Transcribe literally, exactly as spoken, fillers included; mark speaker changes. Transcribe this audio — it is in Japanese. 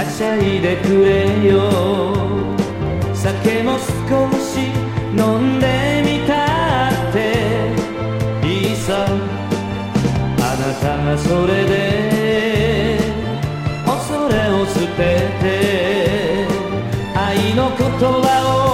Speaker 1: しゃいでくれよ。酒も少し飲んでみたっていいさ。あなたがそれで恐れを捨てて愛の言葉を